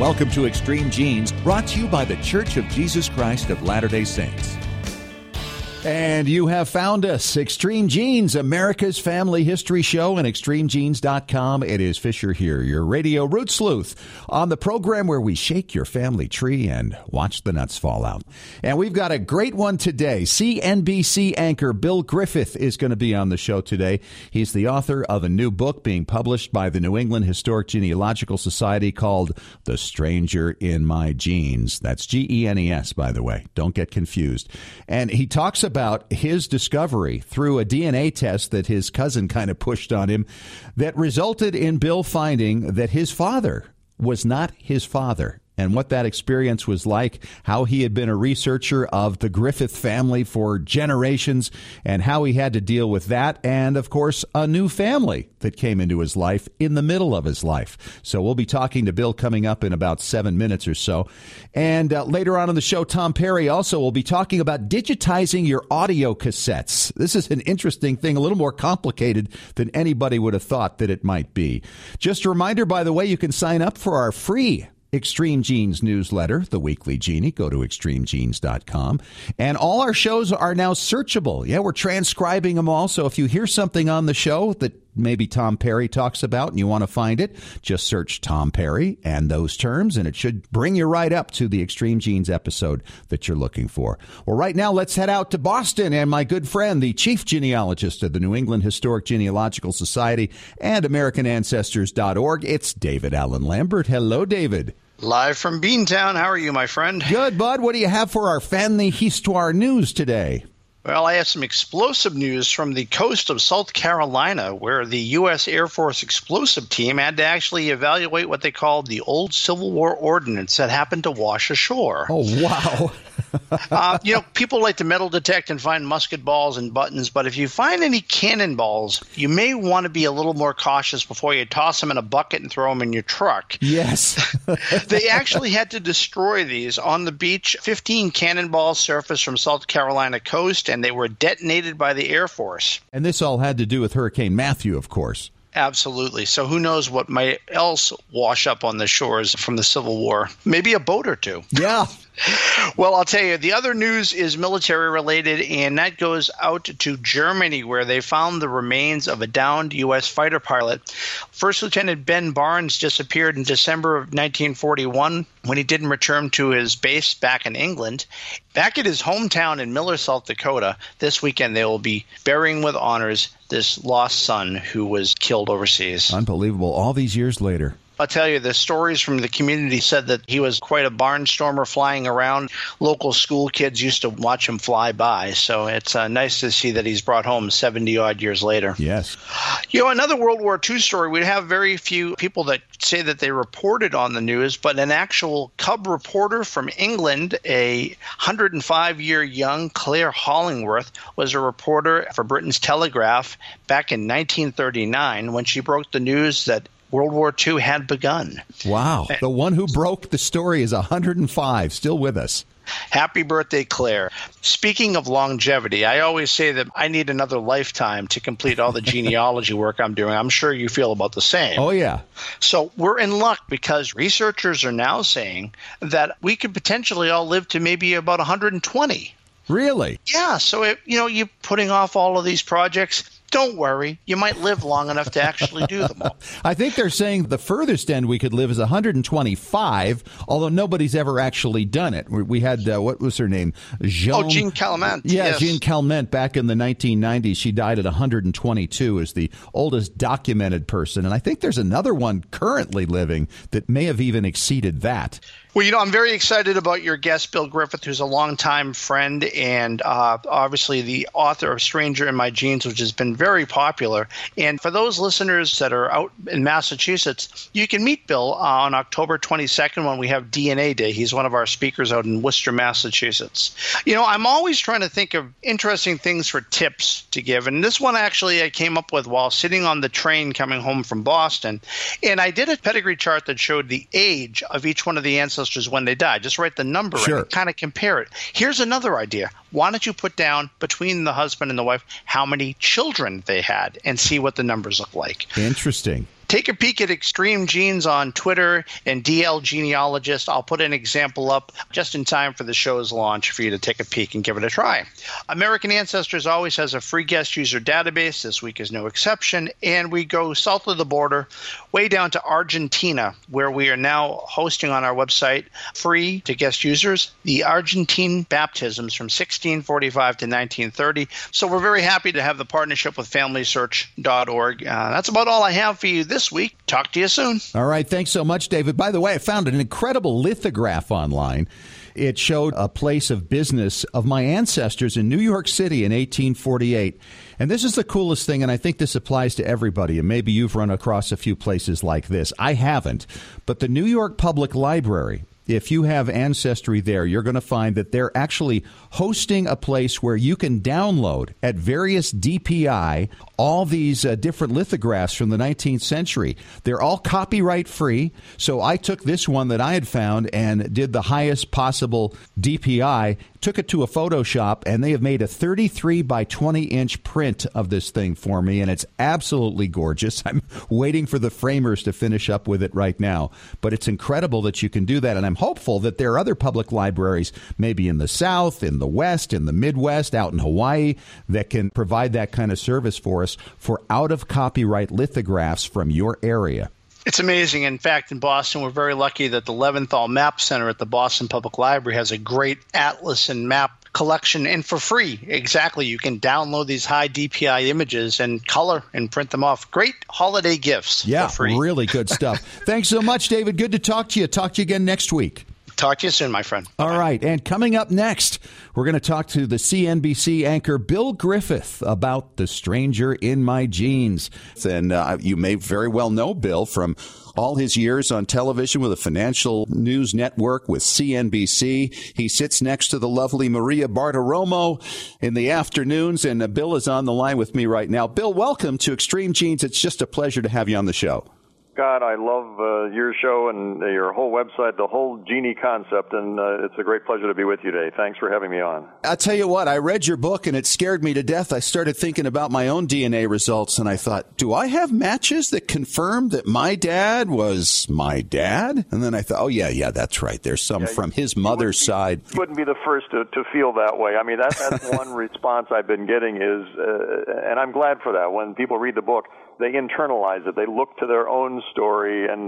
Welcome to Extreme Genes, brought to you by The Church of Jesus Christ of Latter-day Saints. And you have found us, Extreme Genes, America's family history show, and extremegenes.com. It is Fisher here, your radio root sleuth, on the program where we shake your family tree and watch the nuts fall out. And we've got a great one today. CNBC anchor Bill Griffith is going to be on the show today. He's the author of a new book being published by the New England Historic Genealogical Society called The Stranger in My Genes. That's Genes, by the way. Don't get confused. And he talks about his discovery through a DNA test that his cousin kind of pushed on him that resulted in Bill finding that his father was not his father, and what that experience was like, how he had been a researcher of the Griffith family for generations, and how he had to deal with that, and, of course, a new family that came into his life in the middle of his life. So we'll be talking to Bill coming up in about 7 minutes or so. And later on in the show, Tom Perry also will be talking about digitizing your audio cassettes. This is an interesting thing, a little more complicated than anybody would have thought that it might be. Just a reminder, by the way, you can sign up for our free Extreme Genes newsletter, The Weekly Genie. Go to extremegenes.com. And all our shows are now searchable. Yeah, we're transcribing them all. So if you hear something on the show that maybe Tom Perry talks about and you want to find it, just search Tom Perry and those terms, and it should bring you right up to the Extreme Genes episode that you're looking for. Well, right now, let's head out to Boston and my good friend, the chief genealogist of the New England Historic Genealogical Society and AmericanAncestors.org. It's David Allen Lambert. Hello, David. Live from Beantown. How are you, my friend? Good, bud. What do you have for our Family Histoire news today? Well, I have some explosive news from the coast of South Carolina, where the U.S. Air Force explosive team had to actually evaluate what they called the old Civil War ordnance that happened to wash ashore. Oh, wow. People like to metal detect and find musket balls and buttons, but if you find any cannonballs, you may want to be a little more cautious before you toss them in a bucket and throw them in your truck. Yes. They actually had to destroy these on the beach. 15 cannonballs surfaced from South Carolina coast, and they were detonated by the Air Force. And this all had to do with Hurricane Matthew, of course. Absolutely. So who knows what might else wash up on the shores from the Civil War? Maybe a boat or two. Yeah. Well, I'll tell you, the other news is military related, and that goes out to Germany, where they found the remains of a downed U.S. fighter pilot. First Lieutenant Ben Barnes disappeared in December of 1941 when he didn't return to his base back in England. Back at his hometown in Miller, South Dakota, this weekend they will be burying with honors this lost son who was killed overseas. Unbelievable. All these years later. I'll tell you, the stories from the community said that he was quite a barnstormer flying around. Local school kids used to watch him fly by. So it's nice to see that he's brought home 70-odd years later. Yes. Another World War II story. We have very few people that say that they reported on the news, but an actual cub reporter from England, a 105-year young Claire Hollingworth, was a reporter for Britain's Telegraph back in 1939 when she broke the news that World War II had begun. Wow. The one who broke the story is 105, still with us. Happy birthday, Claire. Speaking of longevity, I always say that I need another lifetime to complete all the genealogy work I'm doing. I'm sure you feel about the same. Oh, yeah. So we're in luck because researchers are now saying that we could potentially all live to maybe about 120. Really? Yeah. So, you're putting off all of these projects. Don't worry. You might live long enough to actually do them all. I think they're saying the furthest end we could live is 125, although nobody's ever actually done it. We had, what was her name? Jean Calment. Yeah, yes. Jean Calment back in the 1990s. She died at 122 as the oldest documented person. And I think there's another one currently living that may have even exceeded that. Well, I'm very excited about your guest, Bill Griffith, who's a longtime friend and obviously the author of Stranger in My Genes, which has been very popular. And for those listeners that are out in Massachusetts, you can meet Bill on October 22nd when we have DNA Day. He's one of our speakers out in Worcester, Massachusetts. I'm always trying to think of interesting things for tips to give. And this one actually I came up with while sitting on the train coming home from Boston. And I did a pedigree chart that showed the age of each one of the ancestors when they died. Just write the number in and kind of compare it. Here's another idea. Why don't you put down between the husband and the wife how many children they had and see what the numbers look like? Interesting. Take a peek at Extreme Genes on Twitter and DL Genealogist. I'll put an example up just in time for the show's launch for you to take a peek and give it a try. American Ancestors always has a free guest user database. This week is no exception. And we go south of the border, way down to Argentina, where we are now hosting on our website, free to guest users, the Argentine baptisms from 1645 to 1930. So we're very happy to have the partnership with FamilySearch.org. That's about all I have for you this week. Talk to you soon. All right. Thanks so much, David. By the way, I found an incredible lithograph online. It showed a place of business of my ancestors in New York City in 1848. And this is the coolest thing, and I think this applies to everybody. And maybe you've run across a few places like this. I haven't. But the New York Public Library, if you have ancestry there, you're going to find that they're actually hosting a place where you can download at various DPI all these different lithographs from the 19th century. They're all copyright free. So I took this one that I had found and did the highest possible DPI, took it to a Photoshop, and they have made a 33 by 20 inch print of this thing for me, and it's absolutely gorgeous. I'm waiting for the framers to finish up with it right now. But it's incredible that you can do that, and I'm hopeful that there are other public libraries, maybe in the South, in the West, in the Midwest, out in Hawaii, that can provide that kind of service for us for out-of-copyright lithographs from your area. It's amazing. In fact, in Boston, we're very lucky that the Leventhal Map Center at the Boston Public Library has a great atlas and map collection, and for free. Exactly. You can download these high DPI images and color and print them off. Great holiday gifts. Yeah, for free. Really good stuff. Thanks so much, David. Good to talk to you. Talk to you again next week. Talk to you soon, my friend. All Bye-bye. right. And coming up next, we're going to talk to the CNBC anchor Bill Griffith about The Stranger in My Genes. And you may very well know Bill from all his years on television with the Financial News Network with CNBC. He sits next to the lovely Maria Bartiromo in the afternoons, and Bill is on the line with me right now. Bill, welcome to Extreme Genes. It's just a pleasure to have you on the show. God, I love your show and your whole website, the whole Genie concept, and it's a great pleasure to be with you today. Thanks for having me on. I'll tell you what, I read your book and it scared me to death. I started thinking about my own DNA results, and I thought, do I have matches that confirm that my dad was my dad? And then I thought, oh, yeah, that's right. There's some from his mother's side. You wouldn't be the first to feel that way. I mean, that's one response I've been getting is, and I'm glad for that, when people read the book, they internalize it. They look to their own story and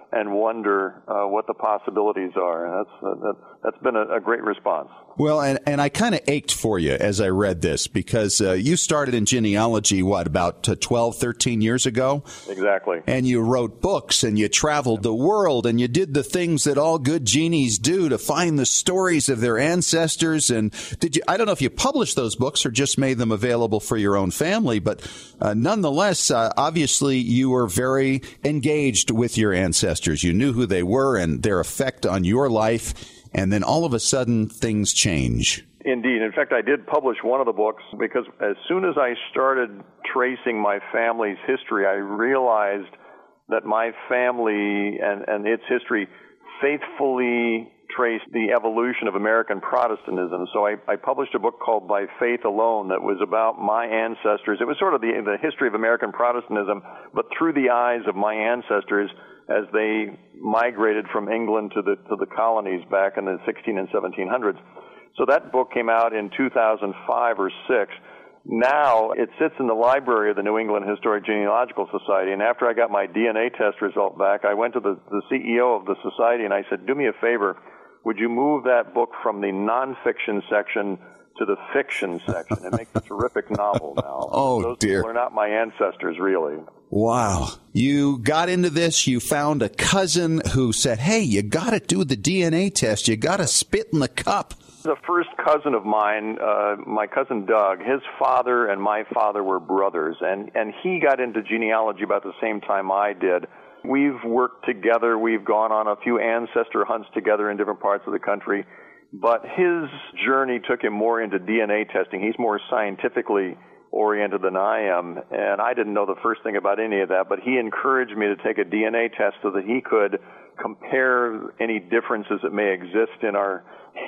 wonder what the possibilities are. And that's been a great response. Well, and I kind of ached for you as I read this because you started in genealogy, about 12, 13 years ago? Exactly. And you wrote books and you traveled the world and you did the things that all good genies do to find the stories of their ancestors. And I don't know if you published those books or just made them available for your own family, but nonetheless, obviously you were very engaged with your ancestors. You knew who they were and their effect on your life. And then all of a sudden, things change. Indeed. In fact, I did publish one of the books because as soon as I started tracing my family's history, I realized that my family and its history faithfully traced the evolution of American Protestantism. So I published a book called By Faith Alone that was about my ancestors. It was sort of the history of American Protestantism, but through the eyes of my ancestors as they migrated from England to the colonies back in the 16 and 1700s. So that book came out in 2005 or 6. Now it sits in the library of the New England Historic Genealogical Society, and after I got my DNA test result back, I went to the CEO of the society and I said, do me a favor, would you move that book from the nonfiction section to the fiction section? It makes a terrific novel now. Oh, Those dear. people are not my ancestors, really. Wow. You got into this. You found a cousin who said, hey, you got to do the DNA test. You got to spit in the cup. The first cousin of mine, my cousin Doug, his father and my father were brothers, and he got into genealogy about the same time I did. We've worked together. We've gone on a few ancestor hunts together in different parts of the country. But his journey took him more into DNA testing. He's more scientifically oriented than I am, and I didn't know the first thing about any of that, but he encouraged me to take a DNA test so that he could compare any differences that may exist in our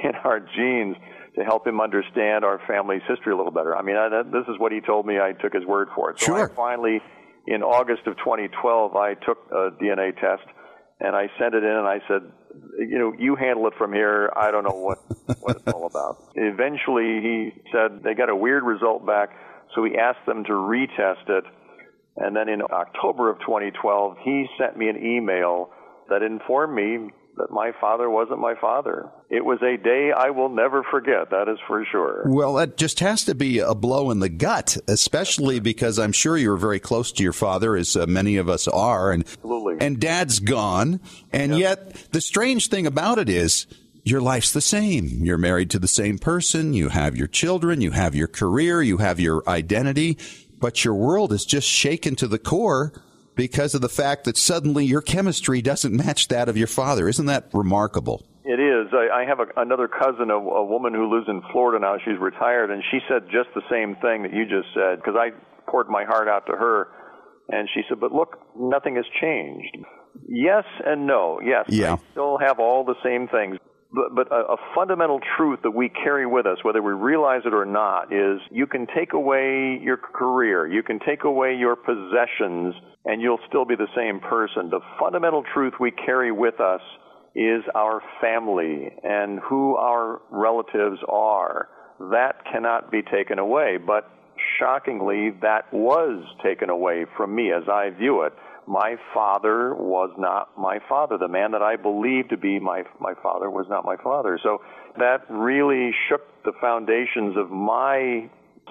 genes to help him understand our family's history a little better. I mean, this is what he told me. I took his word for it. So Sure. I finally in August of 2012, I took a DNA test, and I sent it in, and I said, you handle it from here. I don't know what it's all about. Eventually, he said they got a weird result back, so he asked them to retest it. And then in October of 2012, he sent me an email that informed me that my father wasn't my father. It was a day I will never forget, that is for sure. Well, that just has to be a blow in the gut, especially because I'm sure you were very close to your father, as many of us are. And, Absolutely. And Dad's gone. And yet, the strange thing about it is, your life's the same. You're married to the same person. You have your children. You have your career. You have your identity. But your world is just shaken to the core because of the fact that suddenly your chemistry doesn't match that of your father. Isn't that remarkable? It is. I have another cousin, a woman who lives in Florida now. She's retired, and she said just the same thing that you just said, because I poured my heart out to her, and she said, but look, nothing has changed. Yes and no. Yes, yeah. I still have all the same things. But a fundamental truth that we carry with us, whether we realize it or not, is you can take away your career, you can take away your possessions, and you'll still be the same person. The fundamental truth we carry with us is our family and who our relatives are. That cannot be taken away, but shockingly, that was taken away from me as I view it. My father was not my father. The man that I believed to be my father was not my father. So that really shook the foundations of my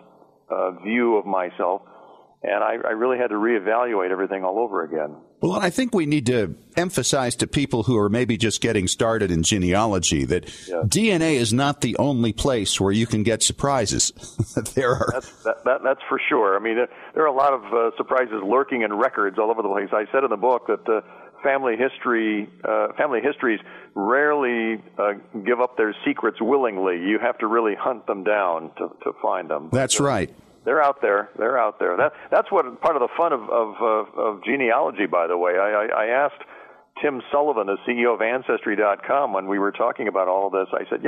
view of myself, and I really had to reevaluate everything all over again. Well, I think we need to emphasize to people who are maybe just getting started in genealogy that DNA is not the only place where you can get surprises. There are. That's for sure. I mean, there are a lot of surprises lurking in records all over the place. I said in the book that family histories rarely give up their secrets willingly. You have to really hunt them down to find them. That's right. They're out there. They're out there. That's what part of the fun of genealogy, by the way. I asked Tim Sullivan, the CEO of Ancestry.com, when we were talking about all of this. I said,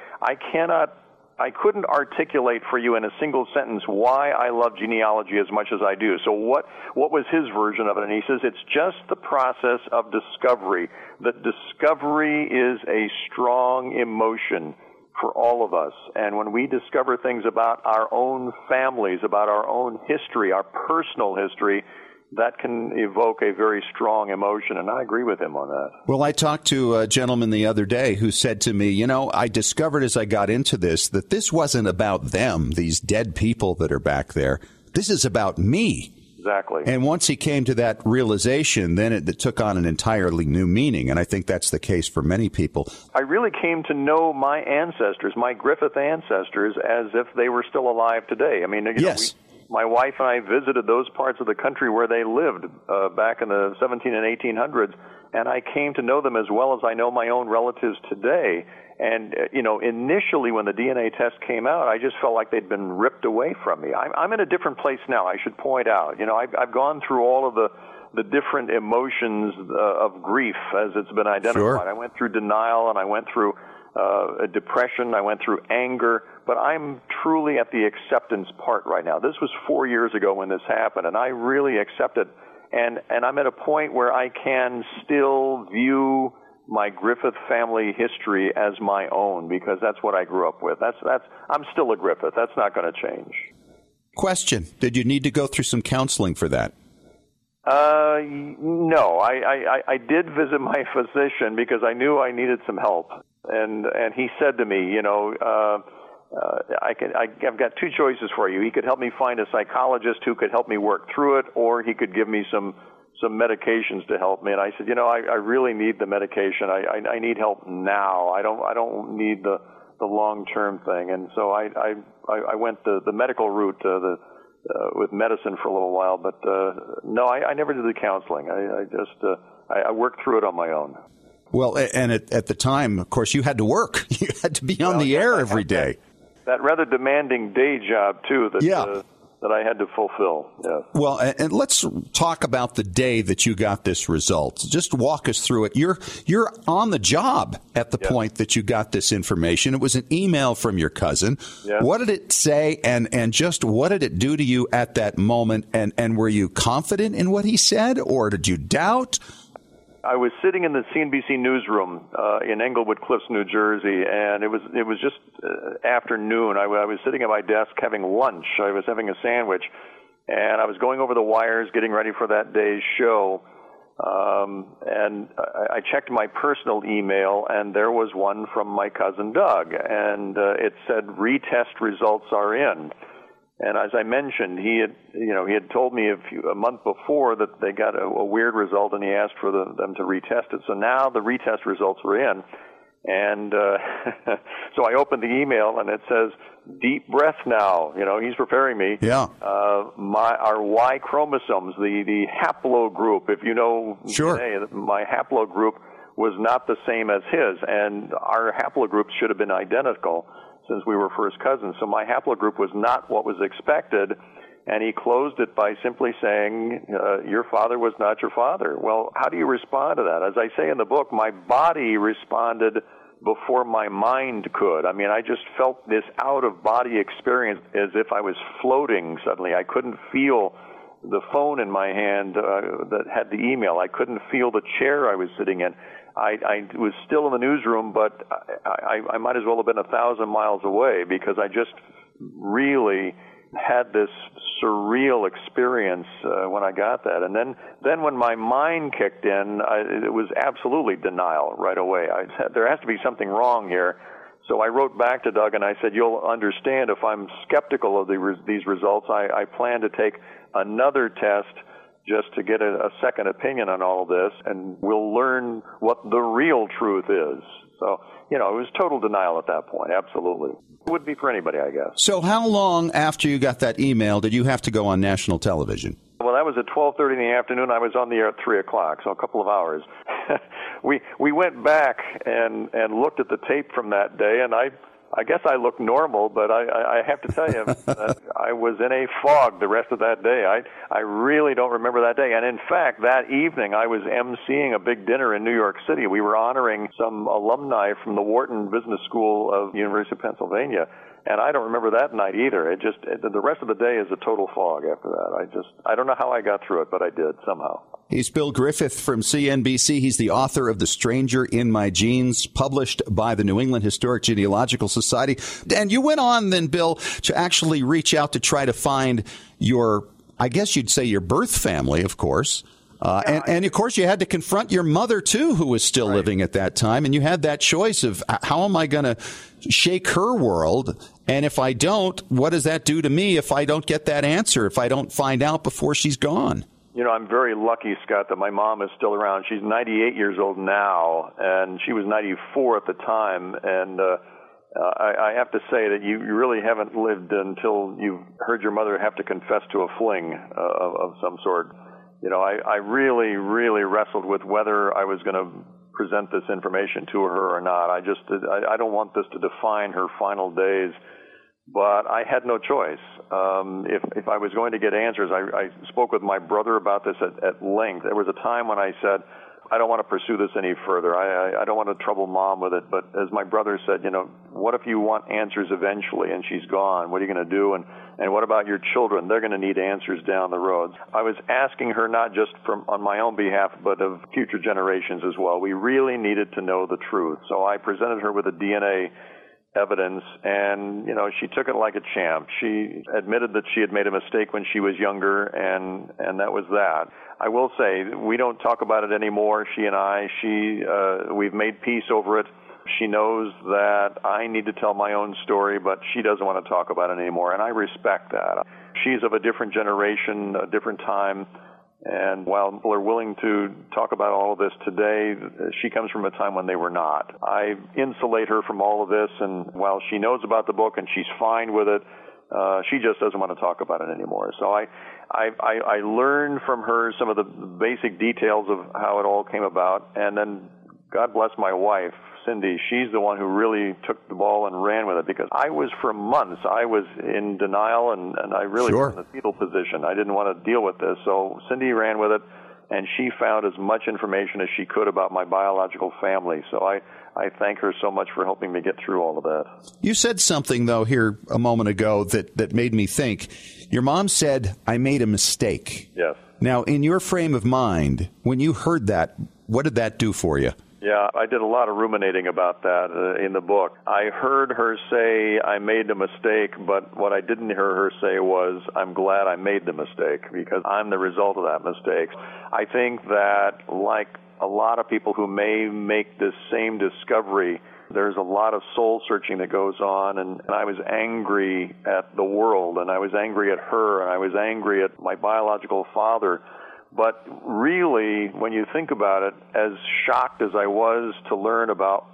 I couldn't articulate for you in a single sentence why I love genealogy as much as I do. So what was his version of it? And he says it's just the process of discovery. That discovery is a strong emotion for all of us. And when we discover things about our own families, about our own history, our personal history, that can evoke a very strong emotion, and I agree with him on that. Well, I talked to a gentleman the other day who said to me, I discovered as I got into this that this wasn't about them, these dead people that are back there. This is about me. Exactly. And once he came to that realization, then it took on an entirely new meaning, and I think that's the case for many people. I really came to know my ancestors, my Griffith ancestors, as if they were still alive today. I mean, yes. My wife and I visited those parts of the country where they lived back in the 17 and 1800s, and I came to know them as well as I know my own relatives today. And, initially when the DNA test came out, I just felt like they'd been ripped away from me. I'm in a different place now, I should point out. I've gone through all of the different emotions of grief as it's been identified. Sure. I went through denial, and I went through depression, I went through anger, but I'm truly at the acceptance part right now. This was 4 years ago when this happened, and I really accept it. And I'm at a point where I can still view my Griffith family history as my own, because that's what I grew up with. I'm still a Griffith. That's not going to change. Question: did you need to go through some counseling for that? No. I did visit my physician because I knew I needed some help, and he said to me, I've got two choices for you. He could help me find a psychologist who could help me work through it, or he could give me some medications to help me. And I said, I really need the medication. I need help now. I don't need the long-term thing. And so I went the medical route with medicine for a little while. But no, I never did the counseling. I worked through it on my own. Well, and at the time, of course, you had to work. You had to be on the air every day. That rather demanding day job, too. that I had to fulfill. Yeah. Well, and let's talk about the day that you got this result. Just walk us through it. You're on the job at the point that you got this information. It was an email from your cousin. Yeah. What did it say, and just what did it do to you at that moment? And were you confident in what he said, or did you doubt? I was sitting in the CNBC newsroom in Englewood Cliffs, New Jersey, and it was just afternoon. I was sitting at my desk having lunch. I was having a sandwich, and I was going over the wires, getting ready for that day's show. And I checked my personal email, and there was one from my cousin Doug, and it said retest results are in. And as I mentioned, he had told me a month before that they got a weird result, and he asked for them to retest it. So now the retest results were in, and so I opened the email, and it says, "Deep breath now." He's preparing me. Yeah. Our Y chromosomes, the haplogroup, if you know, sure. DNA, my haplogroup was not the same as his, and our haplogroups should have been identical, since we were first cousins. So my haplogroup was not what was expected, and he closed it by simply saying, your father was not your father. Well, how do you respond to that? As I say in the book, my body responded before my mind could. I mean, I just felt this out-of-body experience as if I was floating suddenly. I couldn't feel the phone in my hand that had the email. I couldn't feel the chair I was sitting in. I was still in the newsroom, but I might as well have been 1,000 miles away, because I just really had this surreal experience when I got that. And then when my mind kicked in, it was absolutely denial right away. I said, there has to be something wrong here. So I wrote back to Doug and I said, you'll understand if I'm skeptical of these results, I plan to take another test just to get a second opinion on all of this, and we'll learn what the real truth is. So, it was total denial at that point, absolutely. It would be for anybody, I guess. So how long after you got that email did you have to go on national television? Well, that was at 12:30 in the afternoon. I was on the air at 3 o'clock, so a couple of hours. We went back and looked at the tape from that day, and I guess I look normal, but I have to tell you that I was in a fog the rest of that day. I really don't remember that day. And in fact, that evening I was emceeing a big dinner in New York City. We were honoring some alumni from the Wharton Business School of the University of Pennsylvania. And I don't remember that night either. The rest of the day is a total fog after that. I don't know how I got through it, but I did somehow. He's Bill Griffith from CNBC. He's the author of The Stranger in My Genes, published by the New England Historic Genealogical Society. And you went on then, Bill, to actually reach out to try to find I guess you'd say your birth family, of course. And of course, you had to confront your mother, too, who was still living at that time. And you had that choice of how am I going to shake her world? And if I don't, what does that do to me if I don't get that answer, if I don't find out before she's gone? I'm very lucky, Scott, that my mom is still around. She's 98 years old now, and she was 94 at the time. And I have to say that you really haven't lived until you've heard your mother have to confess to a fling of some sort. I really, really wrestled with whether I was going to present this information to her or not. I don't want this to define her final days, but I had no choice. If I was going to get answers, I spoke with my brother about this at length. There was a time when I said, I don't want to pursue this any further. I don't want to trouble Mom with it. But as my brother said, what if you want answers eventually and she's gone? What are you going to do? And what about your children? They're going to need answers down the road. I was asking her not just on my own behalf, but of future generations as well. We really needed to know the truth. So I presented her with the DNA evidence, and she took it like a champ. She admitted that she had made a mistake when she was younger, and that was that. I will say we don't talk about it anymore. She and I, we've made peace over it. She knows that I need to tell my own story, but she doesn't want to talk about it anymore, and I respect that. She's of a different generation, a different time. And while people are willing to talk about all of this today, she comes from a time when they were not. I insulate her from all of this, and while she knows about the book and she's fine with it, she just doesn't want to talk about it anymore. So I learned from her some of the basic details of how it all came about, and then God bless my wife, Cindy. She's the one who really took the ball and ran with it, because I was, for months, I was in denial, and I really was in the fetal position. I didn't want to deal with this. So Cindy ran with it, and she found as much information as she could about my biological family. So I thank her so much for helping me get through all of that. You said something, though, here a moment ago that made me think. Your mom said, I made a mistake. Yes. Now, in your frame of mind, when you heard that, what did that do for you? Yeah, I did a lot of ruminating about that in the book. I heard her say, I made a mistake, but what I didn't hear her say was, I'm glad I made the mistake, because I'm the result of that mistake. I think that, like a lot of people who may make this same discovery, there's a lot of soul searching that goes on, and I was angry at the world, and I was angry at her, and I was angry at my biological father. But really, when you think about it, as shocked as I was to learn about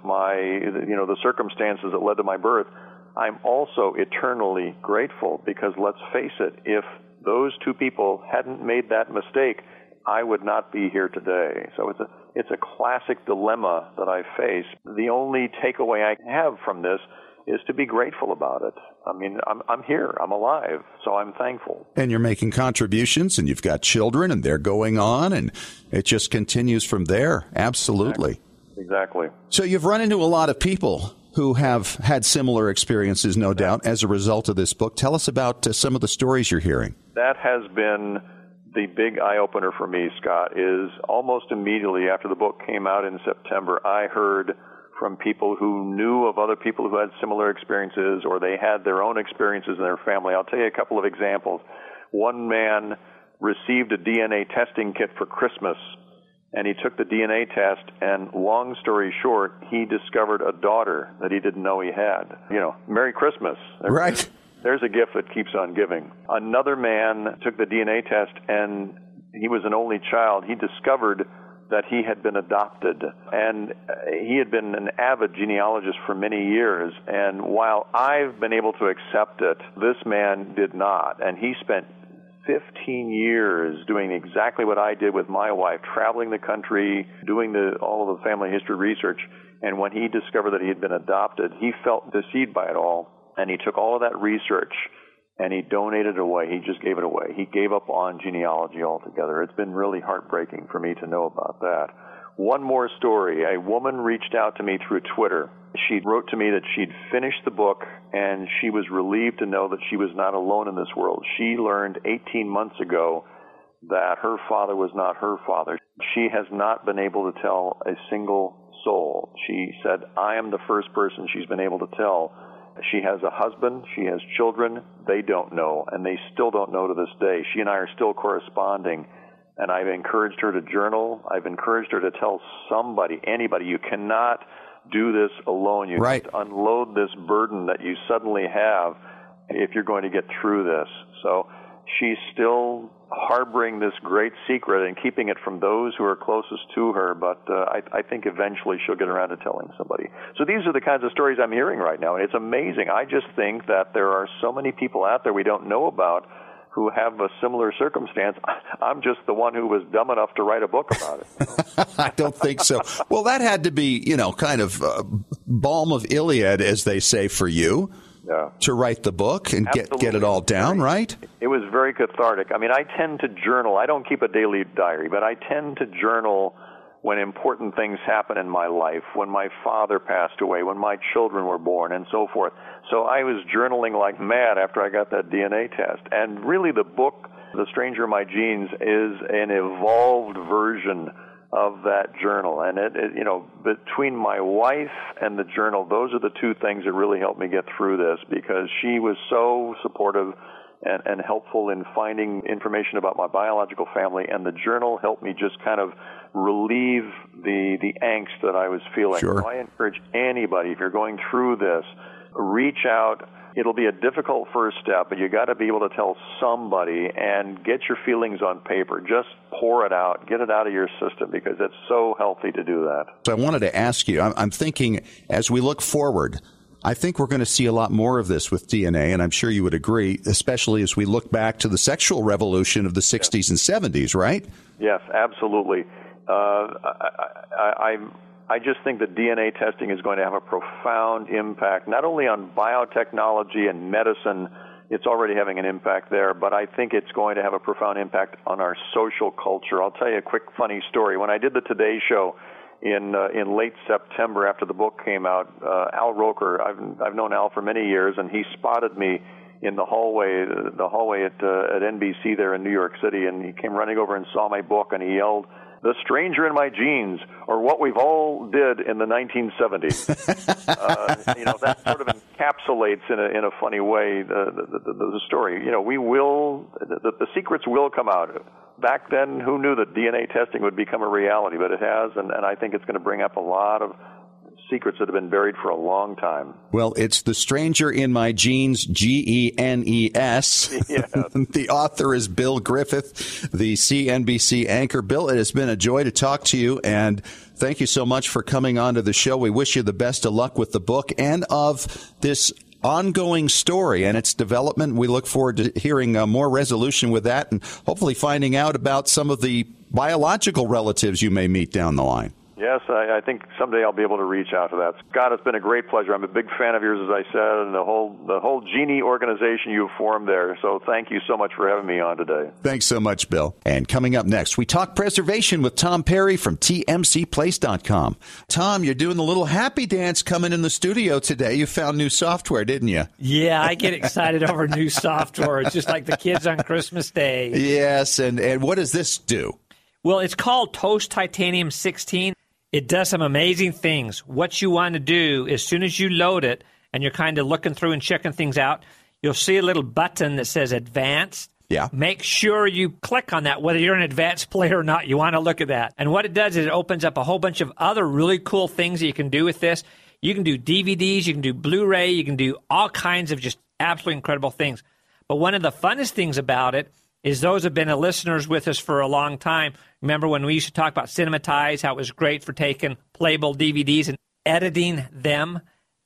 the circumstances that led to my birth, I'm also eternally grateful, because let's face it, if those two people hadn't made that mistake, I would not be here today. So it's a classic dilemma that I face. The only takeaway I have from this is to be grateful about it. I mean, I'm here, I'm alive, so I'm thankful. And you're making contributions, and you've got children, and they're going on, and it just continues from there. Absolutely. Exactly. So you've run into a lot of people who have had similar experiences, no doubt, as a result of this book. Tell us about some of the stories you're hearing. That has been the big eye-opener for me, Scott, is almost immediately after the book came out in September, I heard from people who knew of other people who had similar experiences, or they had their own experiences in their family. I'll tell you a couple of examples. One man received a DNA testing kit for Christmas, and he took the DNA test, and long story short, he discovered a daughter that he didn't know he had. Merry Christmas. Right. There's a gift that keeps on giving. Another man took the DNA test, and he was an only child. He discovered that he had been adopted, and he had been an avid genealogist for many years, and while I've been able to accept it, this man did not, and he spent 15 years doing exactly what I did with my wife, traveling the country, doing all of the family history research, and when he discovered that he had been adopted, he felt deceived by it all, and he took all of that research and he donated it away. He just gave it away. He gave up on genealogy altogether. It's been really heartbreaking for me to know about that. One more story. A woman reached out to me through Twitter. She wrote to me that she'd finished the book, and she was relieved to know that she was not alone in this world. She learned 18 months ago that her father was not her father. She has not been able to tell a single soul. She said, I am the first person she's been able to tell. She has a husband, she has children, they don't know, and they still don't know to this day. She and I are still corresponding, and I've encouraged her to journal. I've encouraged her to tell somebody, anybody. You cannot do this alone. You have to unload this burden that you suddenly have if you're going to get through this. So she's still harboring this great secret and keeping it from those who are closest to her, but I think eventually she'll get around to telling somebody. So these are the kinds of stories I'm hearing right now, and it's amazing. I just think that there are so many people out there we don't know about who have a similar circumstance. I'm just the one who was dumb enough to write a book about it. I don't think so. Well, that had to be, kind of balm of Iliad, as they say, for you. Yeah. To write the book and get it all down, right? It was very cathartic. I mean, I tend to journal. I don't keep a daily diary, but I tend to journal when important things happen in my life, when my father passed away, when my children were born, and so forth. So I was journaling like mad after I got that DNA test. And really the book, The Stranger in My Genes, is an evolved version of that journal. And between my wife and the journal, those are the two things that really helped me get through this, because she was so supportive and helpful in finding information about my biological family, and the journal helped me just kind of relieve the angst that I was feeling. Sure. So I encourage anybody, if you're going through this, reach out. It'll be a difficult first step, but you got to be able to tell somebody and get your feelings on paper. Just pour it out, get it out of your system, because it's so healthy to do that. So I wanted to ask you, I'm thinking as we look forward, I think we're going to see a lot more of this with DNA, and I'm sure you would agree, especially as we look back to the sexual revolution of the 60s and 70s, right? Yes, absolutely. I just think that DNA testing is going to have a profound impact, not only on biotechnology and medicine. It's already having an impact there, but I think it's going to have a profound impact on our social culture. I'll tell you a quick funny story. When I did the Today Show in late September after the book came out, Al Roker, I've known Al for many years, and he spotted me in the hallway at NBC there in New York City, and he came running over and saw my book, and he yelled, "The Stranger in My Genes," or "What We've All Did in the 1970s." That sort of encapsulates in a funny way the story. The secrets will come out. Back then, who knew that DNA testing would become a reality? But it has, and I think it's going to bring up a lot of secrets that have been buried for a long time. Well, it's The Stranger in My Genes, Genes. Yeah. The author is Bill Griffith, the CNBC anchor. Bill, it has been a joy to talk to you, and thank you so much for coming on to the show. We wish you the best of luck with the book and of this ongoing story and its development. We look forward to hearing more resolution with that and hopefully finding out about some of the biological relatives you may meet down the line. Yes, I think someday I'll be able to reach out to that. Scott, it's been a great pleasure. I'm a big fan of yours, as I said, and the whole Genie organization you've formed there. So thank you so much for having me on today. Thanks so much, Bill. And coming up next, we talk preservation with Tom Perry from TMCplace.com. Tom, you're doing the little happy dance coming in the studio today. You found new software, didn't you? Yeah, I get excited over new software. It's just like the kids on Christmas Day. Yes, and what does this do? Well, it's called Toast Titanium 16. It does some amazing things. What you want to do, as soon as you load it and you're kind of looking through and checking things out, you'll see a little button that says Advanced. Yeah. Make sure you click on that, whether you're an advanced player or not. You want to look at that. And what it does is it opens up a whole bunch of other really cool things that you can do with this. You can do DVDs, you can do Blu-ray, you can do all kinds of just absolutely incredible things. But one of the funnest things about it is those have been listeners with us for a long time. Remember when we used to talk about Cinematize, how it was great for taking playable DVDs and editing them?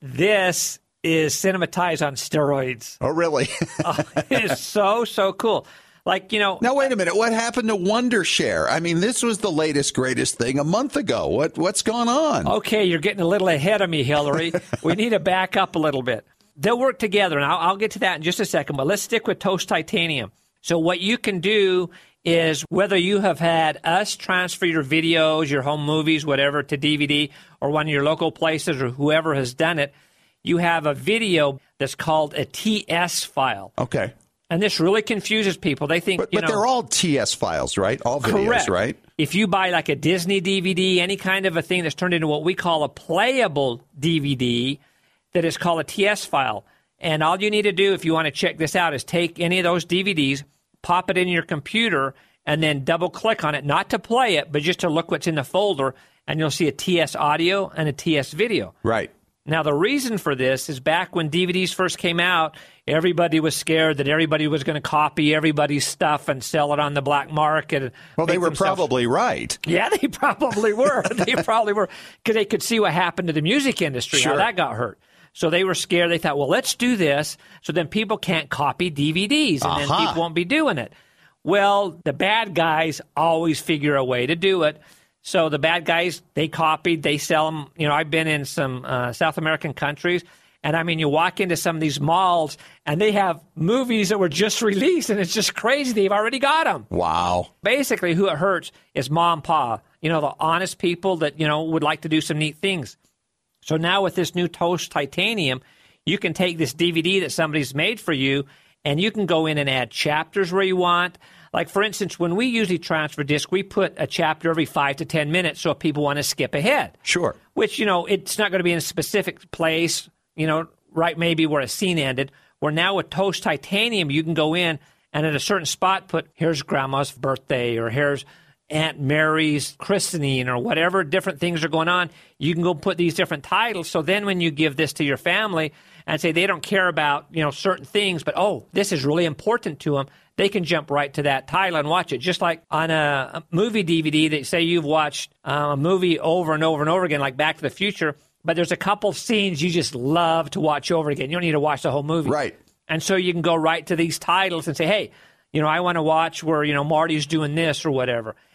This is Cinematize on steroids. Oh, really? It is so cool. Like, Now, wait a minute. What happened to Wondershare? I mean, this was the latest, greatest thing a month ago. What's going on? Okay, you're getting a little ahead of me, Hillary. We need to back up a little bit. They'll work together, and I'll get to that in just a second, but let's stick with Toast Titanium. So what you can do is whether you have had us transfer your videos, your home movies, whatever, to DVD, or one of your local places or whoever has done it, you have a video that's called a TS file. Okay. And this really confuses people. They think, but they're all TS files, right? All videos, correct. Right? If you buy like a Disney DVD, any kind of a thing that's turned into what we call a playable DVD, that is called a TS file. And all you need to do if you want to check this out is take any of those DVDs, pop it in your computer, and then double-click on it, not to play it, but just to look what's in the folder, and you'll see a TS audio and a TS video. Right. Now, the reason for this is back when DVDs first came out, everybody was scared that everybody was going to copy everybody's stuff and sell it on the black market. Well, they were probably right. Yeah, they probably were. They probably were, because they could see what happened to the music industry, sure. How that got hurt. So they were scared. They thought, well, let's do this so then people can't copy DVDs and then people won't be doing it. Well, the bad guys always figure a way to do it. So the bad guys, they copied, they sell them. I've been in some South American countries, and I mean, you walk into some of these malls, and they have movies that were just released, and it's just crazy. They've already got them. Wow. Basically, who it hurts is mom and pa, the honest people that, would like to do some neat things. So now with this new Toast Titanium, you can take this DVD that somebody's made for you, and you can go in and add chapters where you want. Like, for instance, when we usually transfer disc, we put a chapter every 5 to 10 minutes so if people want to skip ahead. Sure. Which, it's not going to be in a specific place, right maybe where a scene ended. Where now with Toast Titanium, you can go in and at a certain spot put, here's Grandma's birthday, or here's Aunt Mary's christening, or whatever different things are going on. You can go put these different titles. So then when you give this to your family and say they don't care about, certain things, but, this is really important to them, they can jump right to that title and watch it. Just like on a movie DVD that say you've watched a movie over and over and over again, like Back to the Future, but there's a couple scenes you just love to watch over again. You don't need to watch the whole movie. Right. And so you can go right to these titles and say, hey, I want to watch where, Marty's doing this or whatever.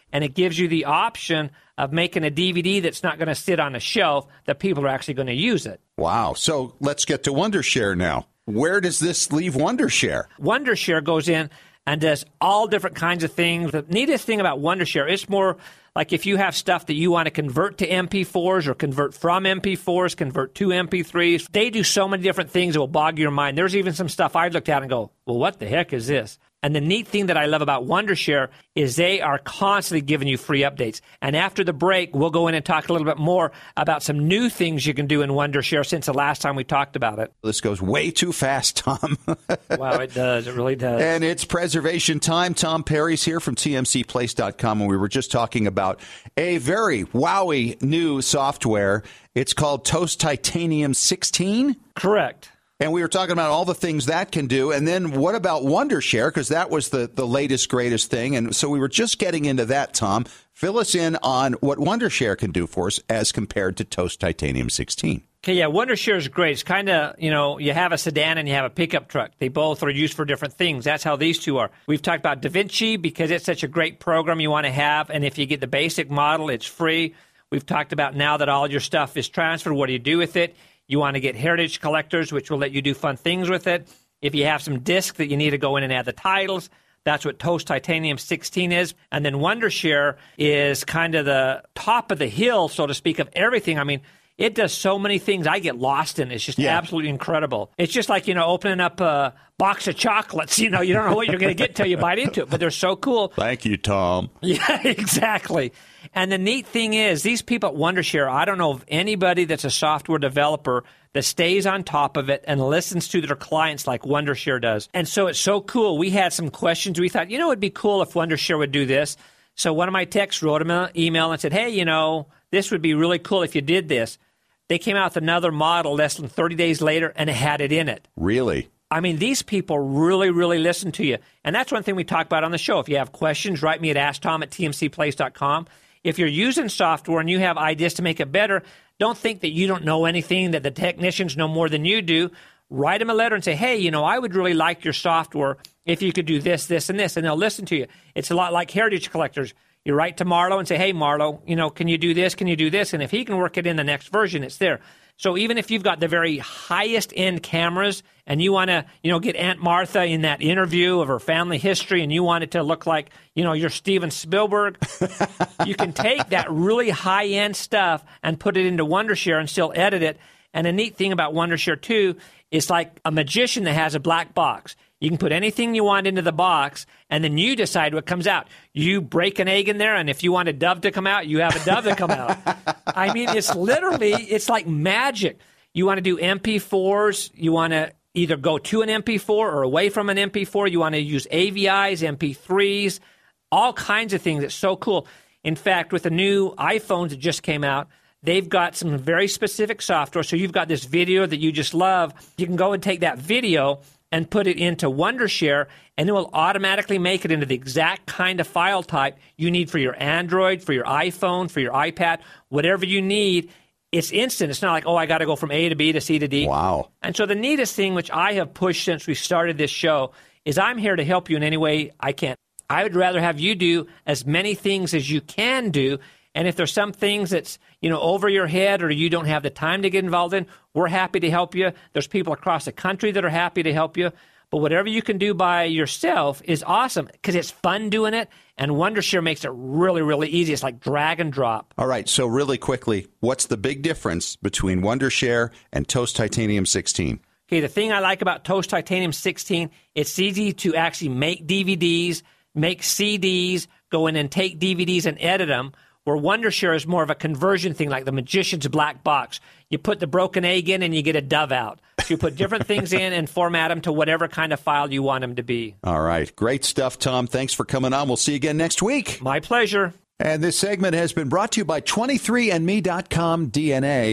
and it gives you the option of making a DVD that's not going to sit on a shelf, that people are actually going to use it. Wow. So let's get to Wondershare now. Where does this leave Wondershare? Wondershare goes in and does all different kinds of things. The neatest thing about Wondershare, it's more like if you have stuff that you want to convert to MP4s or convert from MP4s, convert to MP3s, they do so many different things that will bog your mind. There's even some stuff I looked at and go, well, what the heck is this? And the neat thing that I love about Wondershare is they are constantly giving you free updates. And after the break, we'll go in and talk a little bit more about some new things you can do in Wondershare since the last time we talked about it. This goes way too fast, Tom. Wow, it does. It really does. And it's preservation time. Tom Perry's here from TMCplace.com, and we were just talking about a very wowie new software. It's called Toast Titanium 16. Correct. And we were talking about all the things that can do. And then what about Wondershare? Because that was the latest, greatest thing. And so we were just getting into that, Tom. Fill us in on what Wondershare can do for us as compared to Toast Titanium 16. Okay, yeah, Wondershare is great. It's kind of, you have a sedan and you have a pickup truck. They both are used for different things. That's how these two are. We've talked about DaVinci because it's such a great program you want to have. And if you get the basic model, it's free. We've talked about now that all your stuff is transferred, what do you do with it? You want to get Heritage Collectors, which will let you do fun things with it. If you have some discs that you need to go in and add the titles, that's what Toast Titanium 16 is. And then Wondershare is kind of the top of the hill, so to speak, of everything. I mean, it does so many things I get lost in. It's just absolutely incredible. It's just like, opening up a box of chocolates. You don't know what you're going to get till you bite into it, but they're so cool. Thank you, Tom. Yeah, exactly. And the neat thing is, these people at Wondershare, I don't know of anybody that's a software developer that stays on top of it and listens to their clients like Wondershare does. And so it's so cool. We had some questions. We thought, it'd be cool if Wondershare would do this. So one of my techs wrote him an email and said, hey, this would be really cool if you did this. They came out with another model less than 30 days later, and it had it in it. Really? I mean, these people really, really listen to you. And that's one thing we talk about on the show. If you have questions, write me at asktom@tmcplace.com. If you're using software and you have ideas to make it better, don't think that you don't know anything, that the technicians know more than you do. Write them a letter and say, hey, I would really like your software if you could do this, this, and this, and they'll listen to you. It's a lot like Heritage Collectors. You write to Marlo and say, hey, Marlo, can you do this? Can you do this? And if he can work it in the next version, it's there. So even if you've got the very highest end cameras and you want to, get Aunt Martha in that interview of her family history and you want it to look like, you're Steven Spielberg, you can take that really high end stuff and put it into Wondershare and still edit it. And a neat thing about Wondershare, too, is like a magician that has a black box. You can put anything you want into the box, and then you decide what comes out. You break an egg in there, and if you want a dove to come out, you have a dove to come out. I mean, it's like magic. You want to do MP4s. You want to either go to an MP4 or away from an MP4. You want to use AVIs, MP3s, all kinds of things. It's so cool. In fact, with the new iPhones that just came out, they've got some very specific software. So you've got this video that you just love. You can go and take that video and put it into Wondershare, and it will automatically make it into the exact kind of file type you need for your Android, for your iPhone, for your iPad, whatever you need. It's instant. It's not like, I got to go from A to B to C to D. Wow. And so the neatest thing, which I have pushed since we started this show, is I'm here to help you in any way I can. I would rather have you do as many things as you can do. And if there's some things that's, over your head or you don't have the time to get involved in, we're happy to help you. There's people across the country that are happy to help you. But whatever you can do by yourself is awesome because it's fun doing it. And Wondershare makes it really, really easy. It's like drag and drop. All right. So really quickly, what's the big difference between Wondershare and Toast Titanium 16? Okay, the thing I like about Toast Titanium 16, it's easy to actually make DVDs, make CDs, go in and take DVDs and edit them. Where Wondershare is more of a conversion thing, like the magician's black box. You put the broken egg in and you get a dove out. So you put different things in and format them to whatever kind of file you want them to be. All right. Great stuff, Tom. Thanks for coming on. We'll see you again next week. My pleasure. And this segment has been brought to you by 23andme.com DNA.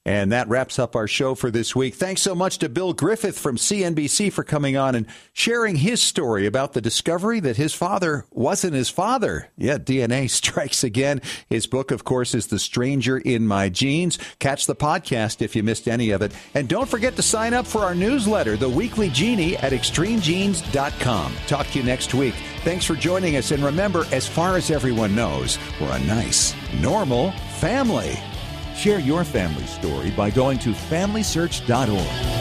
And that wraps up our show for this week. Thanks so much to Bill Griffith from CNBC for coming on and sharing his story about the discovery that his father wasn't his father. Yeah, DNA strikes again. His book, of course, is The Stranger in My Genes. Catch the podcast if you missed any of it. And don't forget to sign up for our newsletter, The Weekly Genie, at extremegenes.com. Talk to you next week. Thanks for joining us. And remember, as far as everyone knows, we're a nice, normal family. Share your family story by going to FamilySearch.org.